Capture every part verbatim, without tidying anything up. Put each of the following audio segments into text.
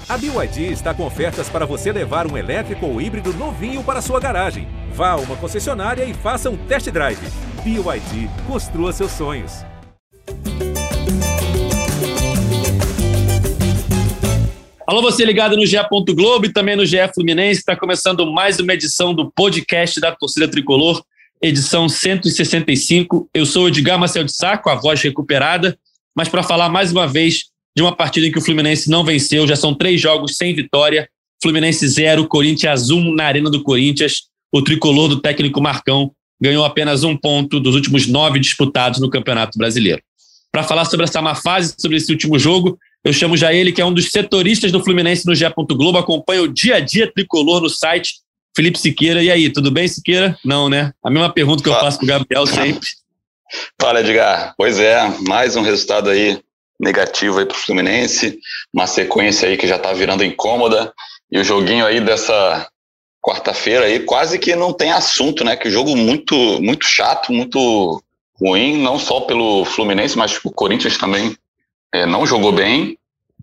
A B Y D está com ofertas para você levar um elétrico ou híbrido novinho para sua garagem. Vá a uma concessionária e faça um test drive. B Y D, construa seus sonhos. Alô, você ligado no G E. Globo e também no G E Fluminense. Está começando mais uma edição do podcast da Torcida Tricolor, edição cento e sessenta e cinco. Eu sou o Edgar Marcel de Sá, com a voz recuperada, mas para falar mais uma vez de uma partida em que o Fluminense não venceu. Já são três jogos sem vitória. Fluminense zero, Corinthians um na Arena do Corinthians. O tricolor do técnico Marcão ganhou apenas um ponto dos últimos nove disputados no Campeonato Brasileiro. Para falar sobre essa má fase, sobre esse último jogo, eu chamo já ele, que é um dos setoristas do Fluminense no G E. Globo, acompanha o dia a dia tricolor no site, Felipe Siqueira. E aí, tudo bem, Siqueira? Não, né? A mesma pergunta que eu faço pro Gabriel sempre. Fala, Edgar. Pois é, mais um resultado aí negativo aí pro Fluminense, uma sequência aí que já tá virando incômoda, e o joguinho aí dessa quarta-feira aí quase que não tem assunto, né? Que jogo muito, muito chato, muito ruim, não só pelo Fluminense, mas o Corinthians também é, não jogou bem,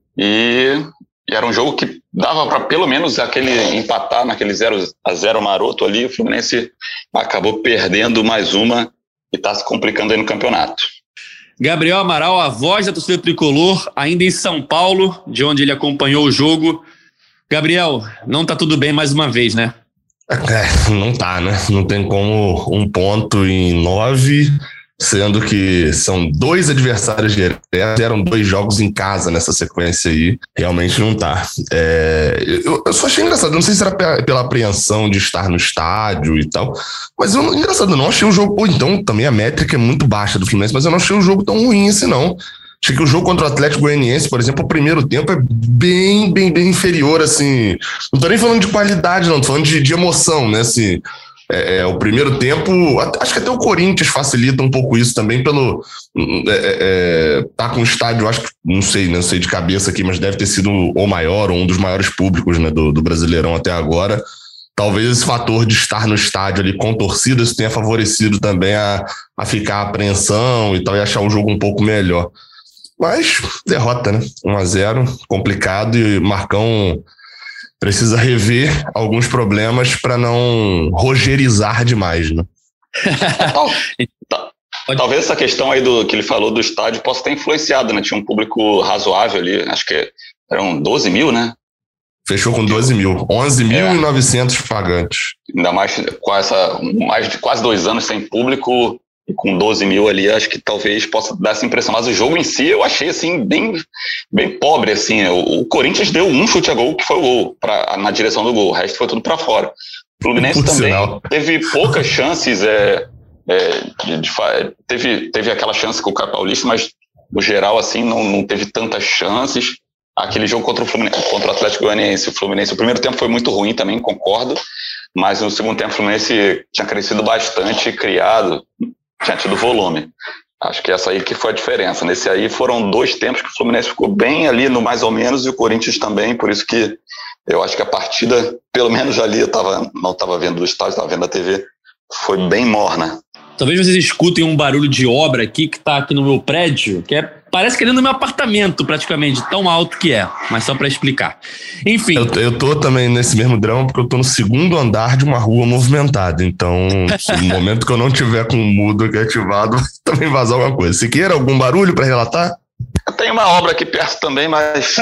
e, e era um jogo que dava para pelo menos aquele empatar naquele zero a zero maroto ali. O Fluminense acabou perdendo mais uma e tá se complicando aí no campeonato. Gabriel Amaral, a voz da torcida tricolor, ainda em São Paulo, de onde ele acompanhou o jogo. Gabriel, não tá tudo bem mais uma vez, né? É, não tá, né? Não tem como um ponto em nove, sendo que são dois adversários diretos, eram dois jogos em casa nessa sequência aí. Realmente não tá. É, eu, eu só achei engraçado, não sei se era pela apreensão de estar no estádio e tal, mas eu, engraçado, eu não achei o jogo, ou então também a métrica é muito baixa do Fluminense, mas eu não achei o jogo tão ruim assim, não. Achei que o jogo contra o Atlético Goianiense, por exemplo, o primeiro tempo é bem, bem, bem inferior, assim. Não tô nem falando de qualidade, não, tô falando de, de emoção, né, assim. É, é, o primeiro tempo, acho que até o Corinthians facilita um pouco isso também pelo é, é, tá com o estádio, acho que, não sei, não sei de cabeça aqui, mas deve ter sido o maior, ou um dos maiores públicos, né, do, do Brasileirão até agora. Talvez esse fator de estar no estádio ali com torcida, isso tenha favorecido também a, a ficar a apreensão e tal, e achar o jogo um pouco melhor. Mas derrota, né? um a zero, complicado, e Marcão precisa rever alguns problemas para não rogerizar demais, né? Talvez essa questão aí do que ele falou do estádio possa ter influenciado, né? Tinha um público razoável ali, acho que eram doze mil, né? Fechou com doze mil, onze mil e novecentos pagantes. Ainda mais com essa, mais de quase dois anos sem público, e com doze mil ali, acho que talvez possa dar essa impressão. Mas o jogo em si, eu achei, assim, bem, bem pobre, assim. O, o Corinthians deu um chute a gol, que foi o gol, pra, na direção do gol. O resto foi tudo para fora. O Fluminense Por também sinal. teve poucas chances, é, é, de, de, teve, teve aquela chance com o Caio Paulista, mas, no geral, assim, não, não teve tantas chances. Aquele jogo contra o, Fluminense, contra o Atlético Goianiense, o Fluminense, o primeiro tempo foi muito ruim também, concordo, mas no segundo tempo o Fluminense tinha crescido bastante, criado, tinha tido volume. Acho que essa aí que foi a diferença. Nesse aí foram dois tempos que o Fluminense ficou bem ali no mais ou menos, e o Corinthians também, por isso que eu acho que a partida, pelo menos ali, eu tava, não estava vendo do estádio, estava vendo da T V, foi bem morna. Talvez vocês escutem um barulho de obra aqui, que está aqui no meu prédio, que é, parece que é no meu apartamento, praticamente, tão alto que é, mas só para explicar. Enfim. Eu, eu tô também nesse mesmo drama, porque eu tô no segundo andar de uma rua movimentada, então no momento que eu não tiver com o mudo aqui ativado, vai também vazar alguma coisa. Se queira algum barulho para relatar? Tem uma obra aqui perto também, mas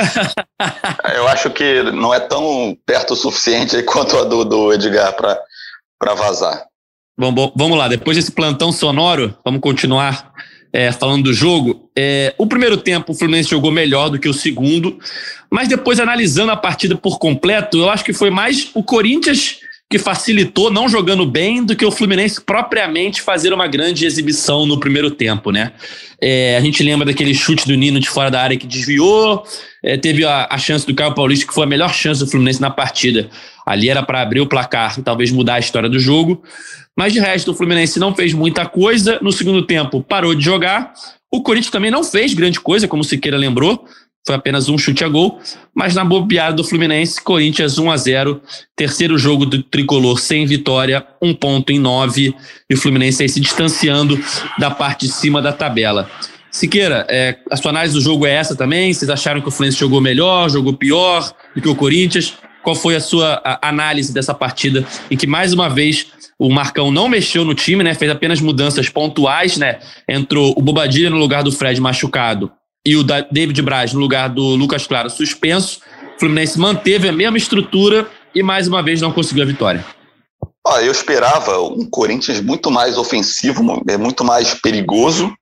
eu acho que não é tão perto o suficiente aí quanto a do, do Edgar para vazar. Bom, bom, vamos lá, depois desse plantão sonoro, vamos continuar é, falando do jogo. É, o primeiro tempo o Fluminense jogou melhor do que o segundo, mas depois, analisando a partida por completo, eu acho que foi mais o Corinthians que facilitou, não jogando bem, do que o Fluminense propriamente fazer uma grande exibição no primeiro tempo, né? É, a gente lembra daquele chute do Nino de fora da área que desviou, é, teve a, a chance do Caio Paulista, que foi a melhor chance do Fluminense na partida. Ali era para abrir o placar e talvez mudar a história do jogo. Mas de resto, o Fluminense não fez muita coisa. No segundo tempo, parou de jogar. O Corinthians também não fez grande coisa, como o Siqueira lembrou. Foi apenas um chute a gol. Mas na bobeada do Fluminense, Corinthians um a zero. Terceiro jogo do tricolor sem vitória, um ponto em nove. E o Fluminense aí se distanciando da parte de cima da tabela. Siqueira, é, a sua análise do jogo é essa também? Vocês acharam que o Fluminense jogou melhor, jogou pior do que o Corinthians? Qual foi a sua a, análise dessa partida em que, mais uma vez, o Marcão não mexeu no time, né? Fez apenas mudanças pontuais, né? Entrou o Bobadilla no lugar do Fred machucado e o David Braz no lugar do Lucas Claro suspenso. O Fluminense manteve a mesma estrutura e, mais uma vez, não conseguiu a vitória. Ah, eu esperava um Corinthians muito mais ofensivo, muito mais perigoso.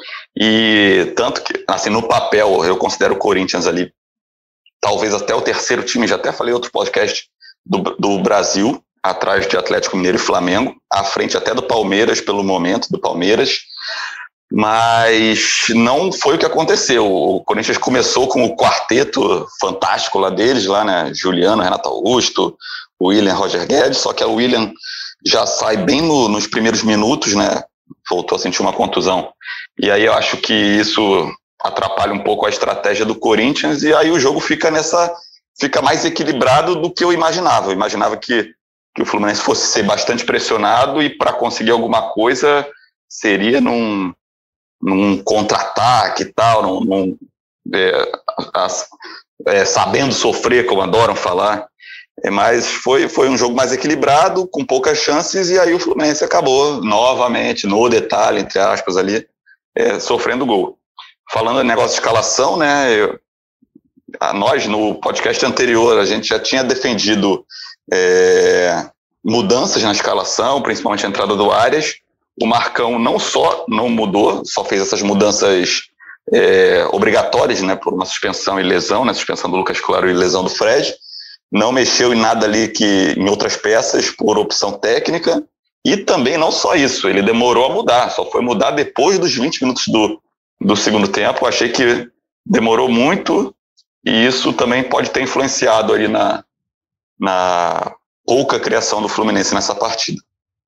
E tanto que, assim, no papel, eu considero o Corinthians ali, talvez até o terceiro time, já até falei em outro podcast, do, do Brasil, atrás de Atlético Mineiro e Flamengo, à frente até do Palmeiras, pelo momento, do Palmeiras, mas não foi o que aconteceu. O Corinthians começou com o quarteto fantástico lá deles, lá, né, Juliano, Renato Augusto, William, Roger Guedes, só que a William já sai bem no, nos primeiros minutos, né, voltou a sentir uma contusão. E aí eu acho que isso atrapalha um pouco a estratégia do Corinthians e aí o jogo fica nessa, fica mais equilibrado do que eu imaginava. Eu imaginava que, que o Fluminense fosse ser bastante pressionado e para conseguir alguma coisa seria num, num contra-ataque e tal, num, num, é, as, é, sabendo sofrer, como adoram falar. É, mas foi, foi um jogo mais equilibrado, com poucas chances, e aí o Fluminense acabou novamente, no detalhe, entre aspas, ali, é, sofrendo gol. Falando em negócio de escalação, né, eu, a nós, no podcast anterior, a gente já tinha defendido é, mudanças na escalação, principalmente a entrada do Arias. O Marcão não só não mudou, só fez essas mudanças é, obrigatórias, né, por uma suspensão e lesão, né, suspensão do Lucas Claro e lesão do Fred. Não mexeu em nada ali que, em outras peças por opção técnica, e também não só isso, ele demorou a mudar, só foi mudar depois dos vinte minutos do, do segundo tempo. Eu achei que demorou muito, e isso também pode ter influenciado ali na, na pouca criação do Fluminense nessa partida.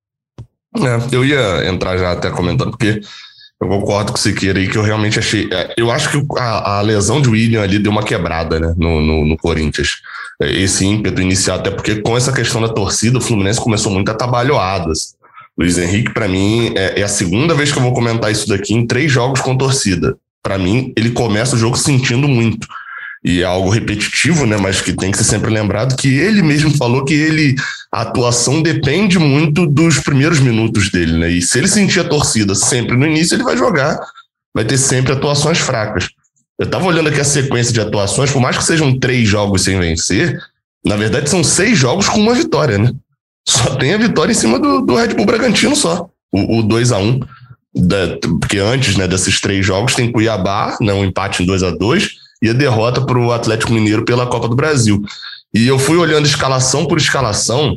É, eu ia entrar já até comentando, porque eu concordo com o Siqueira aí, que eu realmente achei... Eu acho que a, a lesão de William ali deu uma quebrada, né, no, no, no Corinthians. Esse ímpeto inicial, até porque com essa questão da torcida, o Fluminense começou muito atabalhoadas. Luiz Henrique, para mim, é, é a segunda vez que eu vou comentar isso daqui em três jogos com torcida. Para mim, ele começa o jogo sentindo muito. E é algo repetitivo, né, mas que tem que ser sempre lembrado, que ele mesmo falou que ele, a atuação depende muito dos primeiros minutos dele, né? E se ele sentir a torcida sempre no início, ele vai jogar, vai ter sempre atuações fracas. Eu estava olhando aqui a sequência de atuações, por mais que sejam três jogos sem vencer, na verdade são seis jogos com uma vitória, né? Só tem a vitória em cima do, do Red Bull Bragantino só, o, o dois a um. Da, porque antes, né, desses três jogos tem Cuiabá, né, um empate em dois a dois, e a derrota para o Atlético Mineiro pela Copa do Brasil. E eu fui olhando escalação por escalação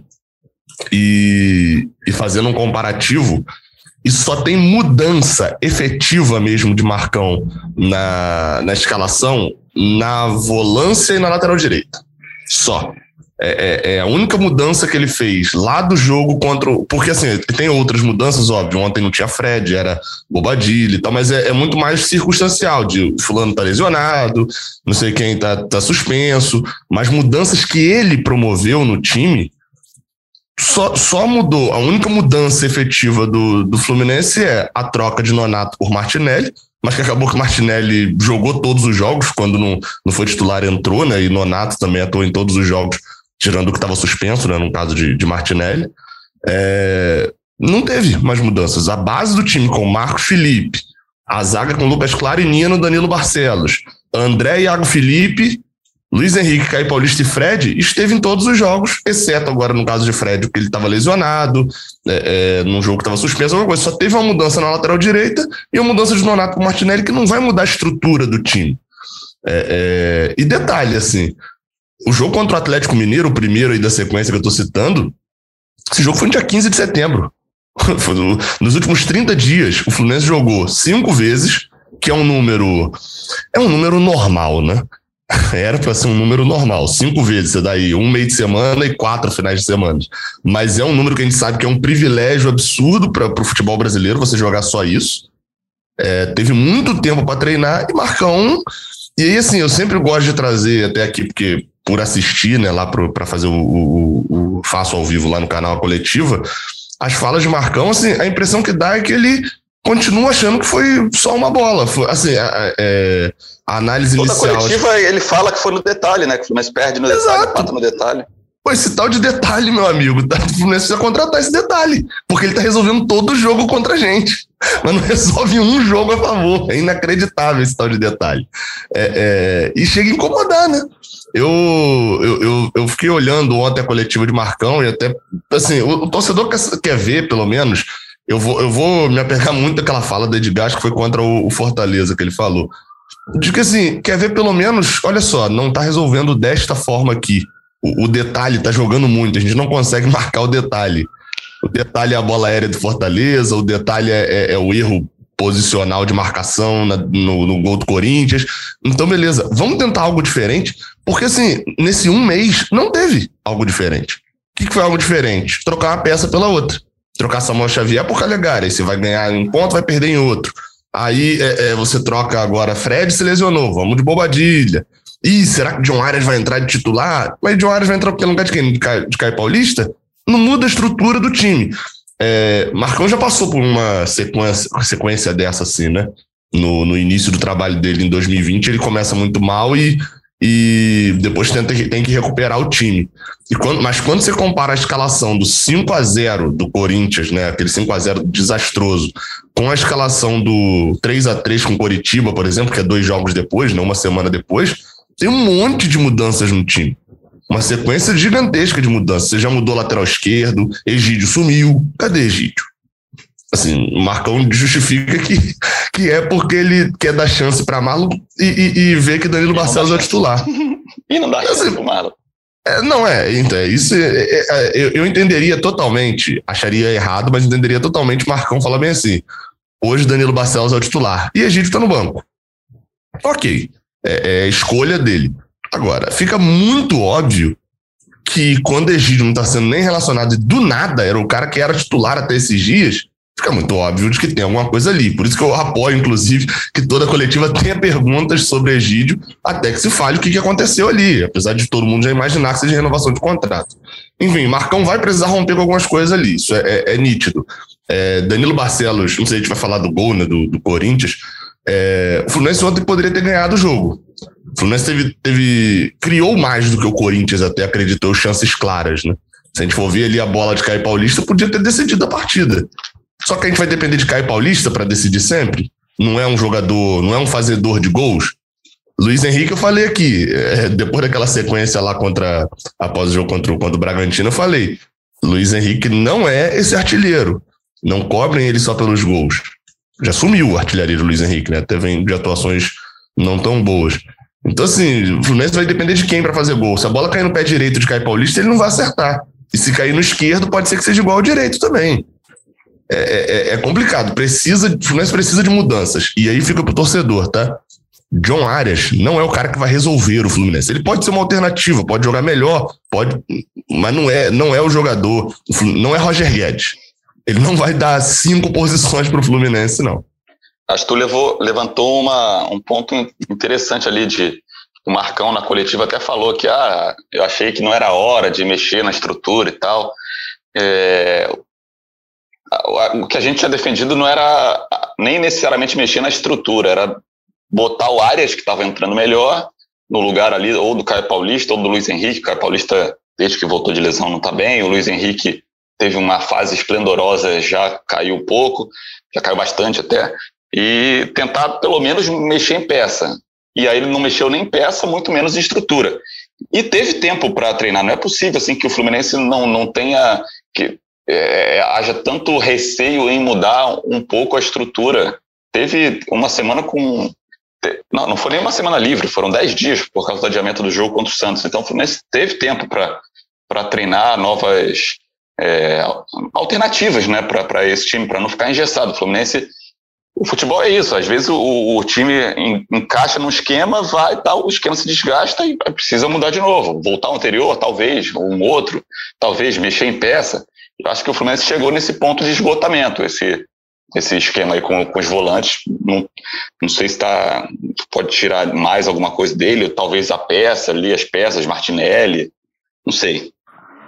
e, e fazendo um comparativo, e só tem mudança efetiva mesmo de Marcão na, na escalação, na volância e na lateral direita. Só. É, é, é a única mudança que ele fez lá do jogo contra o... Porque, assim, tem outras mudanças, óbvio. Ontem não tinha Fred, era Bobadilla e tal, mas é, é muito mais circunstancial, de fulano tá lesionado, não sei quem tá, tá suspenso, mas mudanças que ele promoveu no time, só, só mudou. A única mudança efetiva do, do Fluminense é a troca de Nonato por Martinelli, mas que acabou que Martinelli jogou todos os jogos, quando não, não foi titular entrou, né, e Nonato também atuou em todos os jogos, tirando o que estava suspenso, né, no caso de, de Martinelli. É, não teve mais mudanças. A base do time com Marcos Felipe, a zaga com Lucas Claro e Nino, Danilo Barcelos, André, Iago Felipe, Luiz Henrique, Caio Paulista e Fred esteve em todos os jogos, exceto agora no caso de Fred, porque ele estava lesionado, é, é, num jogo que estava suspenso, alguma coisa. Só teve uma mudança na lateral direita e uma mudança de Nonato com Martinelli, que não vai mudar a estrutura do time. É, é, e detalhe, assim, o jogo contra o Atlético Mineiro, o primeiro aí da sequência que eu estou citando, esse jogo foi no dia quinze de setembro. Nos últimos trinta dias, o Fluminense jogou cinco vezes, que é um número... É um número normal, né? Era para ser um número normal. Cinco vezes, você dá aí um meio de semana e quatro finais de semana. Mas é um número que a gente sabe que é um privilégio absurdo para o futebol brasileiro, você jogar só isso. É, teve muito tempo para treinar e Marcão... E aí, assim, eu sempre gosto de trazer até aqui, porque por assistir, né, lá para fazer o, o, o Faço ao Vivo lá no canal A Coletiva, as falas de Marcão, assim, a impressão que dá é que ele continuo achando que foi só uma bola. Foi, assim, a, a, a análise Toda inicial... Toda coletiva ele fala que foi no detalhe, né? Que o Fluminense perde no Exato. detalhe, empata no detalhe. Pô, esse tal de detalhe, meu amigo, tá? O Fluminense precisa contratar esse detalhe, porque ele tá resolvendo todo o jogo contra a gente, mas não resolve um jogo a favor. É inacreditável esse tal de detalhe. É, é, e chega a incomodar, né? Eu, eu, eu, eu fiquei olhando ontem a coletiva de Marcão e até, assim, o, o torcedor quer, quer ver, pelo menos, eu vou, eu vou me apegar muito àquela fala do Edgar, que foi contra o, o Fortaleza, que ele falou. De que, assim, quer ver pelo menos, olha só, não tá resolvendo desta forma aqui. O, o detalhe tá jogando muito, a gente não consegue marcar o detalhe. O detalhe é a bola aérea do Fortaleza, o detalhe é, é, é o erro posicional de marcação na, no, no gol do Corinthians. Então, beleza, vamos tentar algo diferente, porque, assim, nesse um mês não teve algo diferente. O que, que foi algo diferente? Trocar uma peça pela outra. Trocar Samuel Xavier por Calegari, aí você vai ganhar em um ponto, vai perder em outro. Aí é, é, você troca agora, Fred se lesionou, vamos de Bobadilha. Ih, será que John Arias vai entrar de titular? Mas John Arias vai entrar pelo lugar de quem? De Caio, de Caio Paulista? Não muda a estrutura do time. É, Marcão já passou por uma sequência, sequência dessa assim, né? No, no início do trabalho dele em dois mil e vinte, ele começa muito mal e, e depois tenta, tem que recuperar o time. E quando, mas quando você compara a escalação do cinco a zero do Corinthians, né? Aquele cinco a zero desastroso, com a escalação do três a três com Coritiba, por exemplo, que é dois jogos depois, né? Uma semana depois, tem um monte de mudanças no time. Uma sequência gigantesca de mudanças. Você já mudou lateral esquerdo, Egídio sumiu. Cadê Egídio? Assim, o Marcão justifica que, que é porque ele quer dar chance para Marlon e, e, e ver que Danilo Barcelos é o titular. E não dá chance assim, pro Marlon. É, não é, então, isso é, é, eu, eu entenderia totalmente, acharia errado, mas entenderia totalmente Marcão falar bem assim: hoje Danilo Barcelos é o titular e Egídio tá no banco. Ok, é, é escolha dele. Agora, fica muito óbvio que quando Egídio não está sendo nem relacionado e do nada era o cara que era titular até esses dias, fica muito óbvio de que tem alguma coisa ali. Por isso que eu apoio, inclusive, que toda a coletiva tenha perguntas sobre Egídio até que se fale o que aconteceu ali, apesar de todo mundo já imaginar que seja renovação de contrato. Enfim, Marcão vai precisar romper com algumas coisas ali, isso é, é, é nítido. É, Danilo Barcelos, não sei se a gente vai falar do gol, né, do, do Corinthians, é, o Fluminense ontem poderia ter ganhado o jogo. O Fluminense teve, teve, criou mais do que o Corinthians até acreditou, chances claras, né? Se a gente for ver ali a bola de Caio Paulista, podia ter decidido a partida. Só que a gente vai depender de Caio Paulista para decidir sempre. Não é um jogador, não é um fazedor de gols. Luiz Henrique, eu falei aqui, é, depois daquela sequência lá contra, após o jogo contra, contra o Bragantino, eu falei, Luiz Henrique não é esse artilheiro. Não cobrem ele só pelos gols. Já sumiu o artilheiro Luiz Henrique, né? Até vem de atuações não tão boas. Então, assim, o Fluminense vai depender de quem para fazer gol. Se a bola cair no pé direito de Caio Paulista, ele não vai acertar. E se cair no esquerdo, pode ser que seja igual ao direito também. É, é, é complicado. Precisa, o Fluminense precisa de mudanças. E aí fica pro torcedor, tá? John Arias não é o cara que vai resolver o Fluminense. Ele pode ser uma alternativa, pode jogar melhor, pode, mas não é, não é o jogador, não é Roger Guedes. Ele não vai dar cinco posições pro Fluminense, não. Acho que tu levou, levantou uma, um ponto interessante ali de o Marcão na coletiva até falou que ah, eu achei que não era hora de mexer na estrutura e tal. É, o que a gente tinha defendido não era nem necessariamente mexer na estrutura, era botar o Arias, que estava entrando melhor, no lugar ali ou do Caio Paulista ou do Luiz Henrique. O Caio Paulista, desde que voltou de lesão, não está bem. O Luiz Henrique teve uma fase esplendorosa, já caiu um pouco, já caiu bastante até. E tentar, pelo menos, mexer em peça. E aí ele não mexeu nem em peça, muito menos em estrutura. E teve tempo para treinar. Não é possível assim, que o Fluminense não, não tenha... que é, haja tanto receio em mudar um pouco a estrutura. Teve uma semana com... Não, não foi nem uma semana livre, foram dez dias por causa do adiamento do jogo contra o Santos. Então o Fluminense teve tempo para treinar novas é, alternativas, né, para esse time, para não ficar engessado. O Fluminense... O futebol é isso, às vezes o, o time encaixa num esquema, vai, tal, o esquema se desgasta e precisa mudar de novo, voltar ao anterior, talvez, ou um outro, talvez mexer em peça. Eu acho que o Fluminense chegou nesse ponto de esgotamento, esse, esse esquema aí com, com os volantes. Não, não sei se tá, pode tirar mais alguma coisa dele, ou talvez a peça ali, as peças, Martinelli, não sei.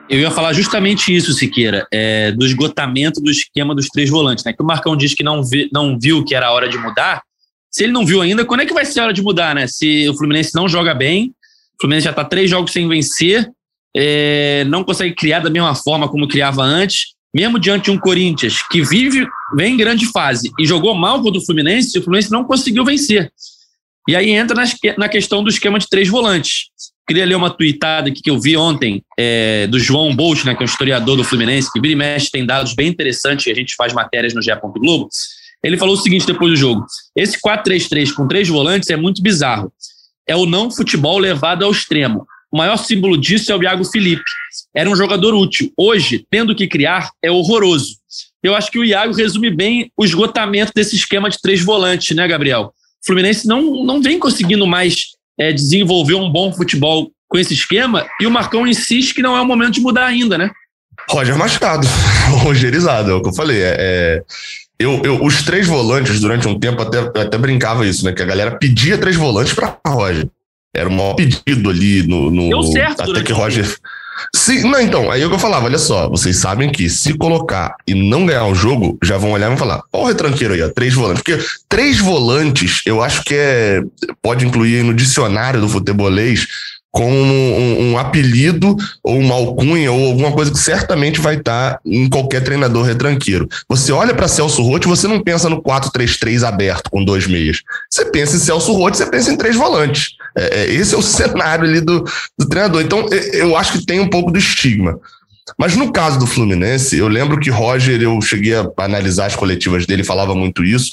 Eu ia falar justamente isso, Siqueira, é, do esgotamento do esquema dos três volantes, né? Que o Marcão diz que não, vi, não viu que era a hora de mudar. Se ele não viu ainda, quando é que vai ser a hora de mudar, né? Se o Fluminense não joga bem, o Fluminense já está três jogos sem vencer, é, não consegue criar da mesma forma como criava antes, mesmo diante de um Corinthians que vive, vem em grande fase e jogou mal contra o Fluminense, o Fluminense não conseguiu vencer. E aí entra na, na questão do esquema de três volantes. Queria ler uma tuitada aqui que eu vi ontem é, do João Bolt, né, que é um historiador do Fluminense, que vira e mexe, tem dados bem interessantes, e a gente faz matérias no G E. Globo. Ele falou o seguinte depois do jogo: esse quatro três três com três volantes é muito bizarro. É o não futebol levado ao extremo. O maior símbolo disso é o Iago Felipe. Era um jogador útil. Hoje, tendo que criar, é horroroso. Eu acho que o Iago resume bem o esgotamento desse esquema de três volantes, né, Gabriel? O Fluminense não, não vem conseguindo mais É, desenvolver um bom futebol com esse esquema, e o Marcão insiste que não é o momento de mudar ainda, né? Roger Machado, rogerizado, é o que eu falei. É, é, eu, eu, os três volantes, durante um tempo, até, até brincava isso, né? Que a galera pedia três volantes para Roger. Era o maior pedido ali no. no Deu certo, até que Roger. Se, não, então, aí é o que eu falava, olha só, vocês sabem que se colocar e não ganhar o jogo, já vão olhar e vão falar, ó o retranqueiro aí, ó, três volantes. Porque três volantes, eu acho que é, pode incluir no dicionário do futebolês como um, um apelido ou uma alcunha ou alguma coisa que certamente vai estar em qualquer treinador retranqueiro. Você olha para Celso Roth, você não pensa no quatro três três aberto com dois meias. Você pensa em Celso Roth, você pensa em três volantes. É, esse é o cenário ali do, do treinador. Então, eu acho que tem um pouco do estigma. Mas no caso do Fluminense, eu lembro que Roger, eu cheguei a analisar as coletivas dele, falava muito isso.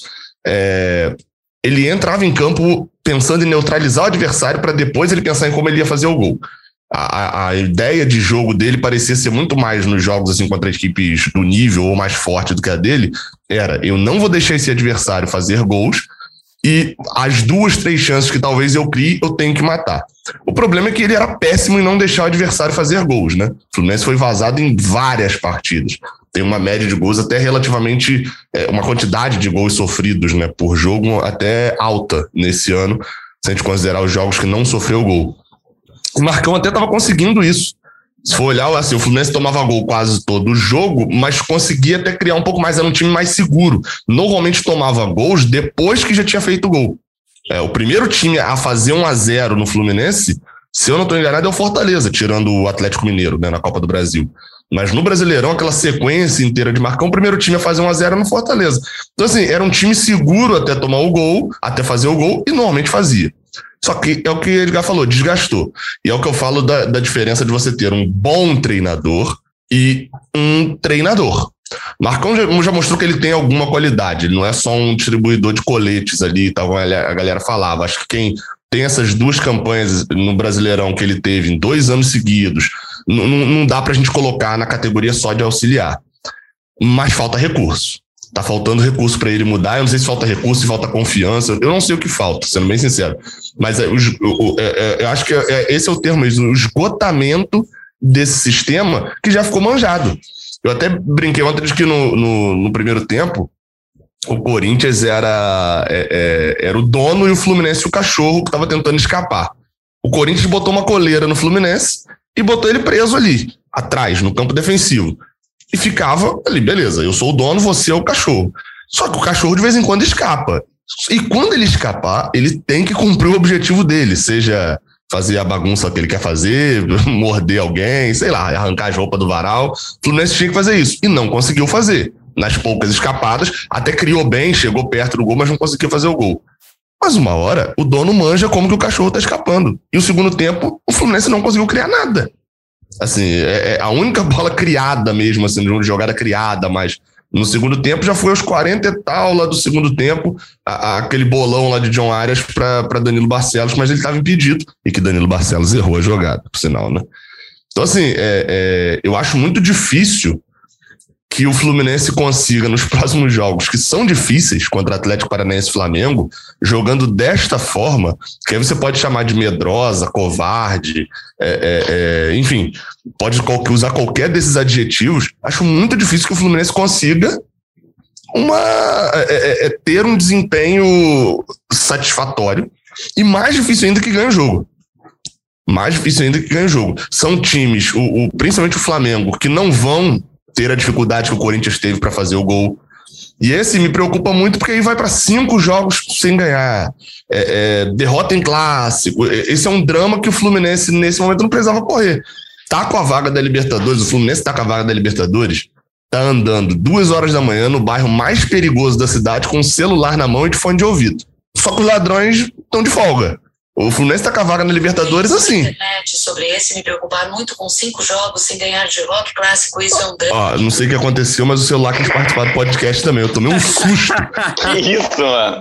É, ele entrava em campo pensando em neutralizar o adversário para depois ele pensar em como ele ia fazer o gol. A, a ideia de jogo dele parecia ser muito mais nos jogos assim, contra equipes do nível ou mais forte do que a dele. Era, eu não vou deixar esse adversário fazer gols, e as duas, três chances que talvez eu crie, eu tenho que matar. O problema é que ele era péssimo em não deixar o adversário fazer gols, né? O Fluminense foi vazado em várias partidas. Tem uma média de gols até relativamente, é, uma quantidade de gols sofridos, né, por jogo até alta nesse ano, se a gente considerar os jogos que não sofreu gol. O Marcão até estava conseguindo isso. Se for olhar, assim, o Fluminense tomava gol quase todo o jogo, mas conseguia até criar um pouco mais, era um time mais seguro. Normalmente tomava gols depois que já tinha feito gol. É, o primeiro time a fazer um a zero no Fluminense, se eu não estou enganado, é o Fortaleza, tirando o Atlético Mineiro, né, na Copa do Brasil. Mas no Brasileirão, aquela sequência inteira de Marcão, o primeiro time a fazer um a zero no Fortaleza. Então, assim, era um time seguro até tomar o gol, até fazer o gol, e normalmente fazia. Só que é o que o Edgar falou, desgastou. E é o que eu falo da, da diferença de você ter um bom treinador e um treinador. Marcão já, já mostrou que ele tem alguma qualidade, ele não é só um distribuidor de coletes ali, tal, como a galera falava. Acho que quem tem essas duas campanhas no Brasileirão que ele teve em dois anos seguidos, não, não dá pra gente colocar na categoria só de auxiliar. Mas falta recurso. Tá faltando recurso para ele mudar. Eu não sei se falta recurso, se falta confiança. Eu não sei o que falta, sendo bem sincero. Mas é, eu, eu, eu, eu acho que é, esse é o termo, o esgotamento desse sistema que já ficou manjado. Eu até brinquei ontem de que no, no, no primeiro tempo o Corinthians era, é, é, era o dono e o Fluminense o cachorro que estava tentando escapar. O Corinthians botou uma coleira no Fluminense e botou ele preso ali, atrás, no campo defensivo. E ficava ali, beleza, eu sou o dono, você é o cachorro. Só que o cachorro de vez em quando escapa. E quando ele escapar, ele tem que cumprir o objetivo dele, seja fazer a bagunça que ele quer fazer, morder alguém, sei lá, arrancar as roupas do varal. O Fluminense tinha que fazer isso. E não conseguiu fazer. Nas poucas escapadas, até criou bem, chegou perto do gol, mas não conseguiu fazer o gol. Mas uma hora, o dono manja como que o cachorro tá escapando. E o segundo tempo, o Fluminense não conseguiu criar nada. Assim, é, é a única bola criada mesmo, assim, de jogada criada, mas no segundo tempo já foi aos quarenta e tal lá do segundo tempo, a, a, aquele bolão lá de John Arias para Danilo Barcelos, mas ele estava impedido, e que Danilo Barcelos errou a jogada, por sinal, né? Então, assim, é, é, eu acho muito difícil que o Fluminense consiga, nos próximos jogos, que são difíceis, contra Atlético Paranaense e Flamengo, jogando desta forma, que aí você pode chamar de medrosa, covarde, é, é, é, enfim, pode usar qualquer desses adjetivos. Acho muito difícil que o Fluminense consiga uma, é, é, ter um desempenho satisfatório, e mais difícil ainda que ganhe o jogo. mais difícil ainda que ganha o jogo. São times, o, o, principalmente o Flamengo, que não vão ter a dificuldade que o Corinthians teve para fazer o gol. E esse me preocupa muito porque aí vai para cinco jogos sem ganhar. É, é, derrota em clássico. Esse é um drama que o Fluminense, nesse momento, não precisava correr. Tá com a vaga da Libertadores, o Fluminense tá com a vaga da Libertadores, tá andando duas horas da manhã no bairro mais perigoso da cidade com um celular na mão e de fone de ouvido. Só que os ladrões estão de folga. O Fluminense tá com a vaga na Libertadores assim. Sobre esse me preocupar muito com cinco jogos sem ganhar de rock clássico, isso é um drama. Ó, não sei o que aconteceu, mas o celular quis participar do podcast também. Eu tomei um susto. Que isso, mano?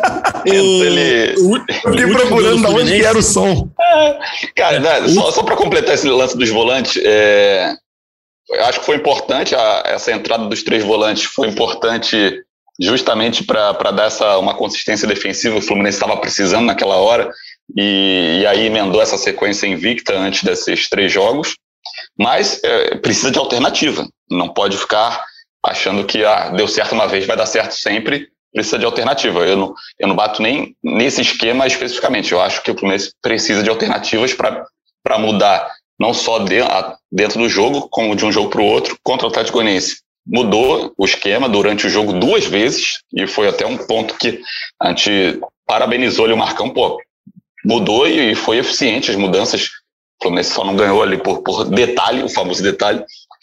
Ele... Eu fiquei procurando de onde que era o som. Cara, né, só, só pra completar esse lance dos volantes, é... eu acho que foi importante, a, essa entrada dos três volantes foi importante justamente para dar essa, uma consistência defensiva. O Fluminense estava precisando naquela hora. E, e aí emendou essa sequência invicta antes desses três jogos, mas é, precisa de alternativa, não pode ficar achando que ah, deu certo uma vez, vai dar certo sempre, precisa de alternativa. Eu não, eu não bato nem nesse esquema especificamente, eu acho que o Fluminense precisa de alternativas para mudar, não só de, a, dentro do jogo, como de um jogo para o outro, contra o Atlético Goianiense. Mudou o esquema durante o jogo duas vezes, e foi até um ponto que a gente parabenizou-lhe o Marcão, pô, mudou e foi eficiente as mudanças. O Fluminense só não ganhou ali por, por detalhe, o famoso detalhe.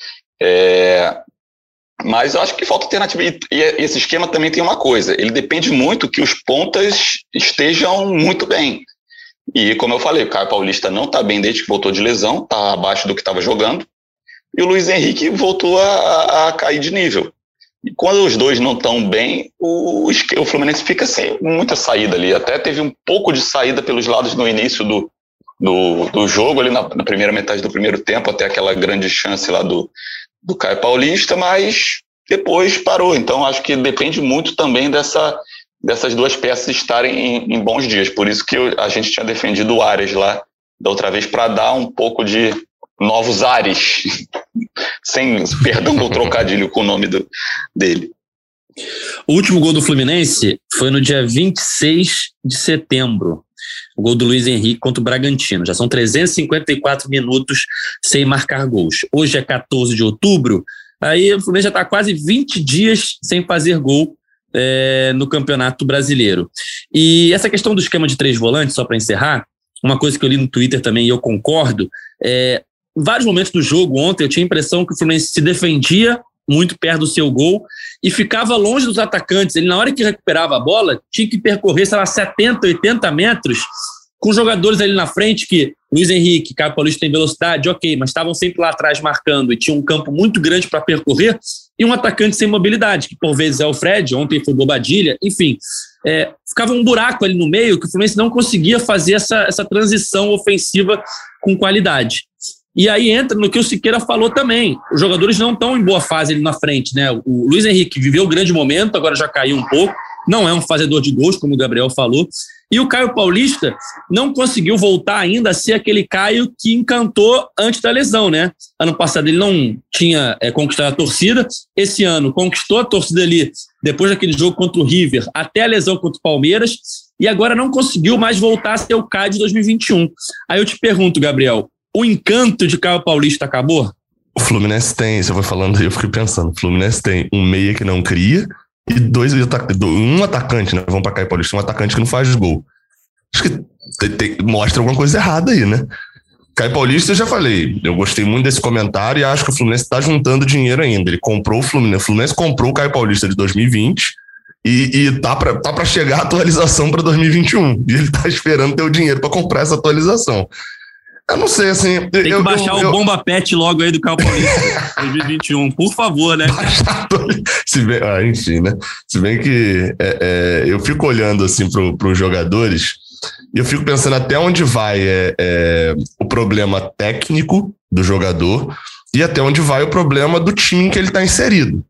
É, mas eu acho que falta alternativa. E, e esse esquema também tem uma coisa, ele depende muito que os pontas estejam muito bem. E como eu falei, o Caio Paulista não está bem desde que voltou de lesão, está abaixo do que estava jogando. E o Luiz Henrique voltou a, a, a cair de nível. E quando os dois não estão bem, o, o Fluminense fica sem muita saída ali. Até teve um pouco de saída pelos lados no início do, do, do jogo, ali na, na primeira metade do primeiro tempo, até aquela grande chance lá do, do Caio Paulista, mas depois parou. Então acho que depende muito também dessa, dessas duas peças estarem em, em bons dias. Por isso que eu, a gente tinha defendido o Arias lá da outra vez, para dar um pouco de novos ares, sem perdão do trocadilho com o nome do, dele. O último gol do Fluminense foi no dia vinte e seis de setembro, o gol do Luiz Henrique contra o Bragantino. Já são trezentos e cinquenta e quatro minutos sem marcar gols. Hoje é quatorze de outubro, aí o Fluminense já está quase vinte dias sem fazer gol é, no Campeonato Brasileiro. E essa questão do esquema de três volantes, só para encerrar, uma coisa que eu li no Twitter também e eu concordo, é em vários momentos do jogo ontem eu tinha a impressão que o Fluminense se defendia muito perto do seu gol e ficava longe dos atacantes. Ele, na hora que recuperava a bola, tinha que percorrer, sei lá, setenta, oitenta metros com jogadores ali na frente que Luiz Henrique, Caio Paulista tem velocidade, ok, mas estavam sempre lá atrás marcando e tinha um campo muito grande para percorrer e um atacante sem mobilidade, que por vezes é o Fred, ontem foi Bobadilha, enfim. É, ficava um buraco ali no meio que o Fluminense não conseguia fazer essa, essa transição ofensiva com qualidade. E aí entra no que o Siqueira falou também. Os jogadores não estão em boa fase ali na frente, né? O Luiz Henrique viveu um grande momento, agora já caiu um pouco. Não é um fazedor de gols, como o Gabriel falou. E o Caio Paulista não conseguiu voltar ainda a ser aquele Caio que encantou antes da lesão, né? Ano passado ele não tinha é, conquistado a torcida. Esse ano conquistou a torcida ali, depois daquele jogo contra o River, até a lesão contra o Palmeiras. E agora não conseguiu mais voltar a ser o Caio de dois mil e vinte e um. Aí eu te pergunto, Gabriel, o encanto de Caio Paulista acabou? O Fluminense tem, se eu vou falando aí, eu fiquei pensando, o Fluminense tem um meia que não cria e dois, um atacante, né? Vamos pra Caio Paulista, um atacante que não faz gol. Acho que tem, tem, mostra alguma coisa errada aí, né? Caio Paulista, eu já falei, eu gostei muito desse comentário e acho que o Fluminense tá juntando dinheiro ainda. Ele comprou o Fluminense, o Fluminense comprou o Caio Paulista de dois mil e vinte e, e tá pra, tá pra chegar a atualização pra dois mil e vinte e um. E ele tá esperando ter o dinheiro pra comprar essa atualização. Eu não sei, assim... Tem que eu, baixar eu, o eu... Bomba Pet logo aí do Caio Paulista, dois mil e vinte e um, por favor, né? Baixar, se bem, ah, enfim, né? Se bem que é, é, eu fico olhando, assim, para os jogadores e eu fico pensando até onde vai é, é, o problema técnico do jogador e até onde vai o problema do time em que ele está inserido.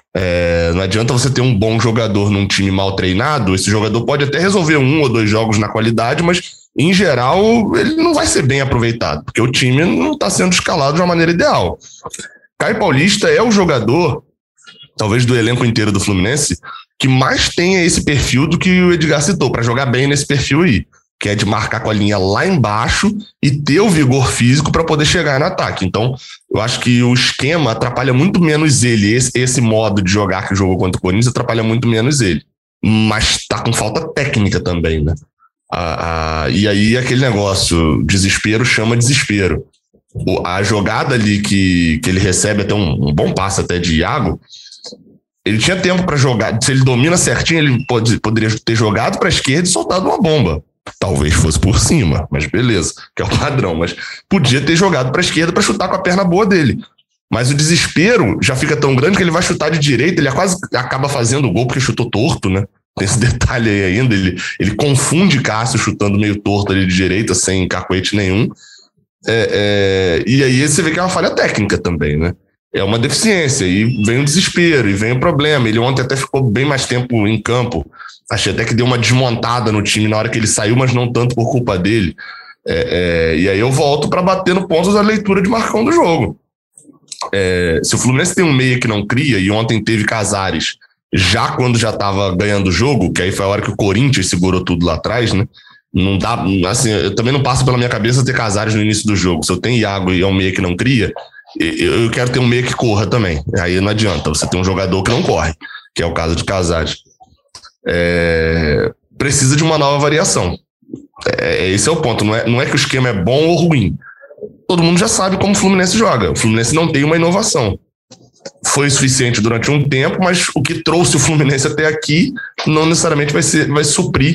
É, não adianta você ter um bom jogador num time mal treinado, esse jogador pode até resolver um ou dois jogos na qualidade, mas em geral ele não vai ser bem aproveitado, porque o time não está sendo escalado de uma maneira ideal. Caio Paulista é o jogador, talvez do elenco inteiro do Fluminense, que mais tenha esse perfil do que o Edgar citou, para jogar bem nesse perfil aí. que é de marcar com a linha lá embaixo e ter o vigor físico para poder chegar no ataque. Então, eu acho que o esquema atrapalha muito menos ele. Esse, esse modo de jogar que jogou contra o Corinthians atrapalha muito menos ele. Mas tá com falta técnica também, né? Ah, ah, e aí aquele negócio, desespero chama desespero. O, a jogada ali que, que ele recebe até um, um bom passe até de Iago, ele tinha tempo para jogar. Se ele domina certinho, ele pode, poderia ter jogado para a esquerda e soltado uma bomba. Talvez fosse por cima, mas beleza, que é o padrão. Mas podia ter jogado para a esquerda para chutar com a perna boa dele. Mas o desespero já fica tão grande que ele vai chutar de direita, ele quase acaba fazendo o gol porque chutou torto, né? Tem esse detalhe aí ainda, ele, ele confunde Cássio chutando meio torto ali de direita, sem cacuete nenhum. É, é, e aí você vê que é uma falha técnica também, né? É uma deficiência, e vem o desespero, e vem o problema. Ele ontem até ficou bem mais tempo em campo. Achei até que deu uma desmontada no time na hora que ele saiu, mas não tanto por culpa dele. É, é, e aí eu volto para bater no ponto da leitura de Marcão do jogo. É, se o Fluminense tem um meia que não cria, e ontem teve Casares, já quando já estava ganhando o jogo, que aí foi a hora que o Corinthians segurou tudo lá atrás, né? Não dá, assim, eu também não passo pela minha cabeça ter Casares no início do jogo. Se eu tenho Iago e é um meia que não cria, eu quero ter um meia que corra também. Aí não adianta, você tem um jogador que não corre, que é o caso de Casares. É, precisa de uma nova variação. É, esse é o ponto. Não é, não é que o esquema é bom ou ruim. Todo mundo já sabe como o Fluminense joga. O Fluminense não tem uma inovação. Foi suficiente durante um tempo, mas o que trouxe o Fluminense até aqui não necessariamente vai, ser, vai suprir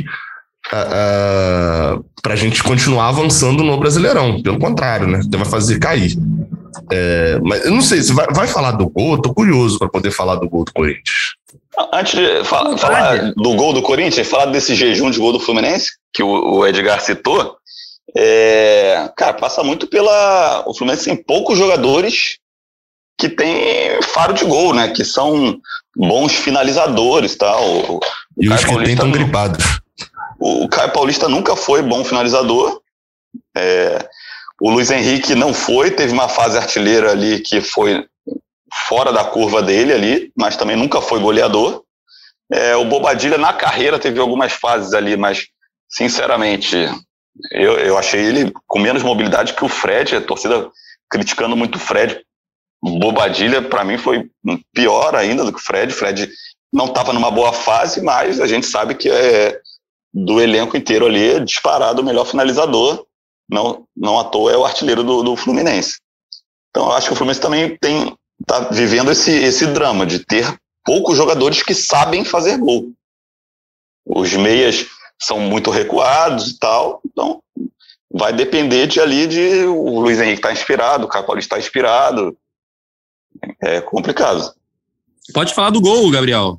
uh, uh, para a gente continuar avançando no Brasileirão. Pelo contrário, né? Vai fazer cair. É, mas eu não sei, você vai, vai falar do gol? Eu tô curioso para poder falar do gol do Corinthians. Antes de falar, falar do gol do Corinthians, falar desse jejum de gol do Fluminense, que o, o Edgar citou, é, cara, passa muito pela... O Fluminense tem poucos jogadores que tem faro de gol, né? Que são bons finalizadores, tá? O, o e os que tem estão gripados. O, o Caio Paulista nunca foi bom finalizador. É, o Luiz Henrique não foi, teve uma fase artilheira ali que foi fora da curva dele ali, mas também nunca foi goleador. É, o Bobadilla na carreira teve algumas fases ali, mas sinceramente eu, eu achei ele com menos mobilidade que o Fred, a torcida criticando muito o Fred. O Bobadilla para mim foi pior ainda do que o Fred. O Fred não estava numa boa fase, mas a gente sabe que é do elenco inteiro ali, é disparado o melhor finalizador. Não, não à toa é o artilheiro do, do Fluminense. Então eu acho que o Fluminense também tem está vivendo esse, esse drama de ter poucos jogadores que sabem fazer gol. Os meias são muito recuados e tal, então vai depender de ali de o Luiz Henrique estar tá inspirado, o Caio Paulista está inspirado. É complicado. Pode falar do gol, Gabriel.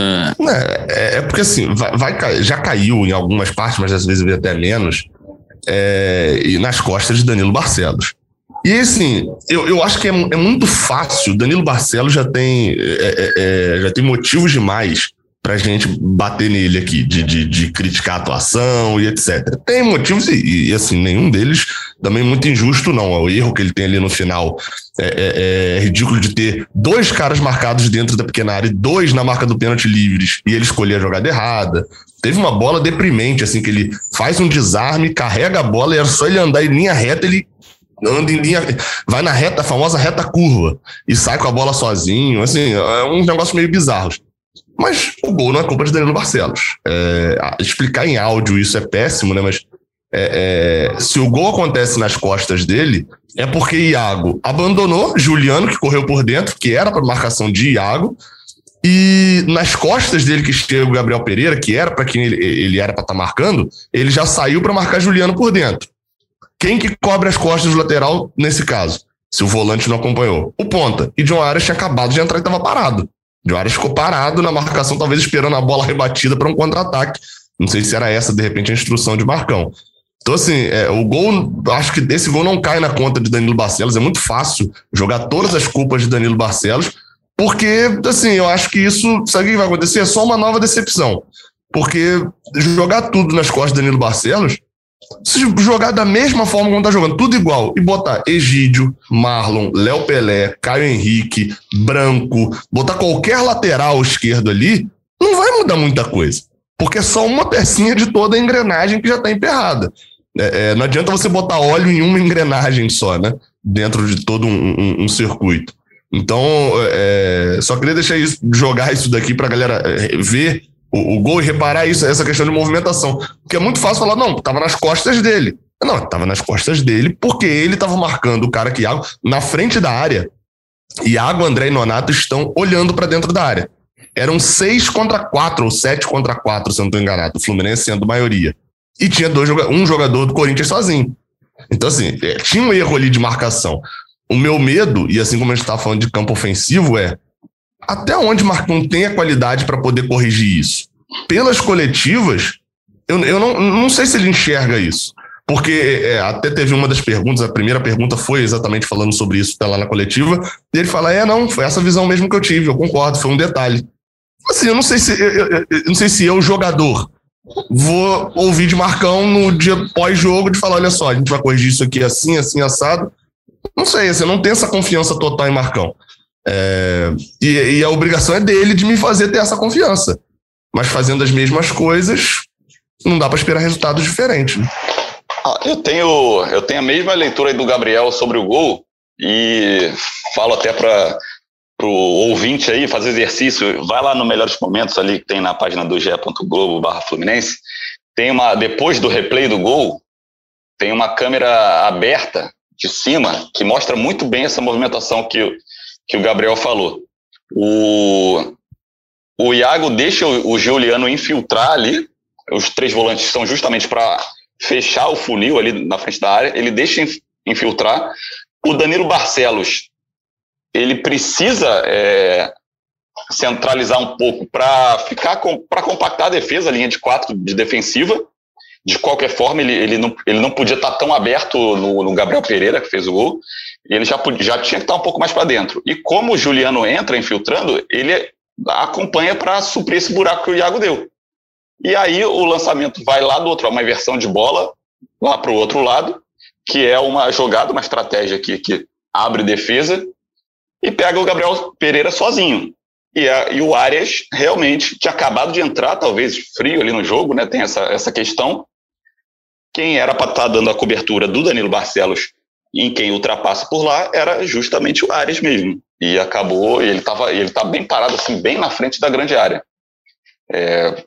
É, é porque assim, vai, vai, já caiu em algumas partes, mas às vezes veio até menos, é, e nas costas de Danilo Barcelos. E assim, eu, eu acho que é, é muito fácil. Danilo Barcelos já tem, é, é, já tem motivos demais pra gente bater nele aqui, de, de, de criticar a atuação e etcétera. Tem motivos e, e assim, nenhum deles também muito injusto, não. O erro que ele tem ali no final é, é, é ridículo de ter dois caras marcados dentro da pequena área e dois na marca do pênalti livres e ele escolher a jogada errada. Teve uma bola deprimente, assim, que ele faz um desarme, carrega a bola e era só ele andar em linha reta, ele anda em linha, vai na reta, a famosa reta curva e sai com a bola sozinho, assim, é um negócio meio bizarro. Mas o gol não é culpa de Danilo Barcelos. É, explicar em áudio isso é péssimo, né? Mas é, é, se o gol acontece nas costas dele, é porque Iago abandonou Juliano, que correu por dentro, que era para marcação de Iago, e nas costas dele que chega o Gabriel Pereira, que era para quem ele, ele era para estar tá marcando, ele já saiu para marcar Juliano por dentro. Quem que cobre as costas do lateral nesse caso? Se o volante não acompanhou. O ponta. E John Arias tinha acabado de entrar e estava parado. John Arias ficou parado na marcação, talvez esperando a bola rebatida para um contra-ataque. Não sei se era essa, de repente, a instrução de Marcão. Então, assim, é, o gol, acho que esse gol não cai na conta de Danilo Barcelos. É muito fácil jogar todas as culpas de Danilo Barcelos, porque, assim, eu acho que isso, sabe o que vai acontecer? É só uma nova decepção. Porque jogar tudo nas costas de Danilo Barcelos, se jogar da mesma forma como tá jogando, tudo igual, e botar Egídio, Marlon, Léo Pelé, Caio Henrique, Branco, botar qualquer lateral esquerdo ali, não vai mudar muita coisa. porque é só uma pecinha de toda a engrenagem que já está emperrada. É, é, não adianta você botar óleo em uma engrenagem só, né? Dentro de todo um, um, um circuito. Então, é, só queria deixar isso, jogar isso daqui para a galera ver o, o gol e reparar isso, essa questão de movimentação. Porque é muito fácil falar, não, estava nas costas dele. Não, estava nas costas dele porque ele estava marcando o cara que Iago na frente da área. Iago, André e Nonato estão olhando para dentro da área. Eram seis contra quatro, ou sete contra quatro, se eu não estou enganado, o Fluminense sendo maioria. E tinha dois, um jogador do Corinthians sozinho. Então, assim, é, tinha um erro ali de marcação. O meu medo, e assim como a gente está falando de campo ofensivo, é até onde o Marcão tem a qualidade para poder corrigir isso? Pelas coletivas, eu, eu não, não sei se ele enxerga isso. Porque é, até teve uma das perguntas, a primeira pergunta foi exatamente falando sobre isso, tá lá na coletiva, e ele fala, é, não, foi essa visão mesmo que eu tive, eu concordo, foi um detalhe. Assim, eu não sei se eu, eu, eu não sei se eu, jogador, vou ouvir de Marcão no dia pós-jogo de falar, olha só, a gente vai corrigir isso aqui assim, assim, assado. Não sei, assim, eu não tenho essa confiança total em Marcão. É, e, e a obrigação é dele de me fazer ter essa confiança. Mas fazendo as mesmas coisas, não dá para esperar resultados diferentes, né? Ah, eu tenho, eu tenho a mesma leitura aí do Gabriel sobre o gol e falo até para o ouvinte aí fazer exercício, vai lá no Melhores Momentos ali que tem na página do ge ponto globo barra Fluminense, tem uma, depois do replay do gol, tem uma câmera aberta de cima que mostra muito bem essa movimentação que, que o Gabriel falou. O, o Iago deixa o, o Giuliano infiltrar ali, os três volantes são justamente para fechar o funil ali na frente da área, ele deixa infiltrar. O Danilo Barcelos, ele precisa é, centralizar um pouco para ficar com, para compactar a defesa, a linha de quatro de defensiva. De qualquer forma, ele, ele, não, ele não podia estar tão aberto no, no Gabriel Pereira, que fez o gol, e ele já, podia, já tinha que estar um pouco mais para dentro. E como o Giuliano entra infiltrando, ele acompanha para suprir esse buraco que o Iago deu. E aí o lançamento vai lá do outro, uma inversão de bola lá para o outro lado, que é uma jogada, uma estratégia aqui que abre defesa e pega o Gabriel Pereira sozinho. E, a, e o Arias realmente tinha acabado de entrar, talvez frio ali no jogo, né? Tem essa, essa questão. Quem era para estar dando a cobertura do Danilo Barcelos em quem ultrapassa por lá era justamente o Arias mesmo. E acabou, ele estava ele tá bem parado, assim, bem na frente da grande área. É...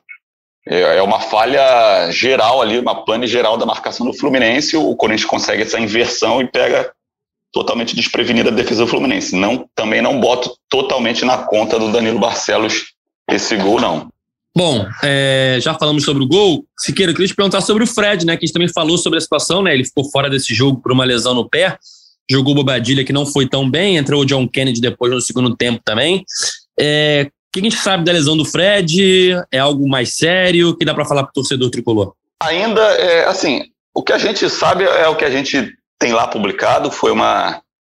É uma falha geral ali, uma pane geral da marcação do Fluminense. O Corinthians consegue essa inversão e pega totalmente desprevenida a defesa do Fluminense. Não, também não boto totalmente na conta do Danilo Barcelos esse gol, não. Bom, é, já falamos sobre o gol. Siqueira, eu queria te perguntar sobre o Fred, né? Que a gente também falou sobre a situação, né? Ele ficou fora desse jogo por uma lesão no pé. Jogou o Bobadilla, que não foi tão bem. Entrou o John Kennedy depois no segundo tempo também. É... O que a gente sabe da lesão do Fred? É algo mais sério? O que dá para falar para o torcedor tricolor? Ainda, é, assim, o que a gente sabe é o que a gente tem lá publicado. Foi uma